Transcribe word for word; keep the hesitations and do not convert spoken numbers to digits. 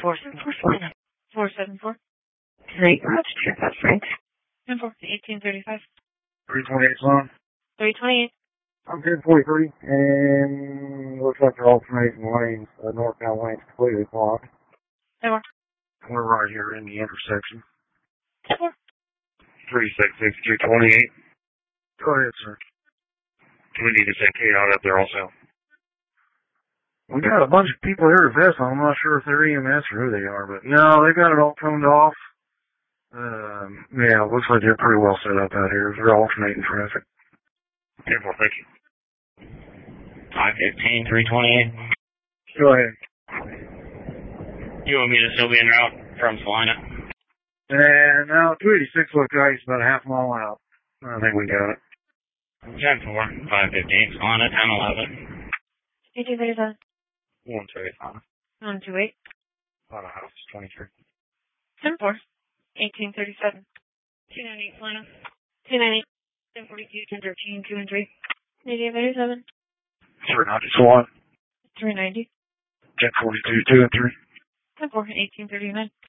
four seven four Selena. four seven four. Great, let's check that, Frank. ten four, eighteen thirty-five. three twenty-eight, son. three twenty-eight. I'm ten forty-three, and looks like they're alternating lanes. Uh, northbound lanes completely blocked. ten four. We're right here in the intersection. ten four. three six six, two twenty-eight. Go ahead, sir. Do we need to take K out up there also? We got a bunch of people here to vest on. I'm not sure if they're E M S or who they are, but no, they got it all toned off. Um, yeah, looks like they're pretty well set up out here. They're alternating traffic. ten four, thank you. five fifteen, three twenty-eight. Go ahead. You want me to still be en route from Salina? And now two eighty-six looks like it's about a half mile out. I think we got it. ten four, five fifteen, Salina, ten eleven. eighteen thirty-seven. one two eight, Salina. one two eight. Auto House, twenty-three. ten four. eighteen thirty-seven. two ninety-eight, Salina. two ninety-eight. ten forty-two, ten thirteen, two and three. eighteen thirty-seven. three ninety-one. three ninety. ten forty-two, two and three. ten four, eighteen thirty-nine.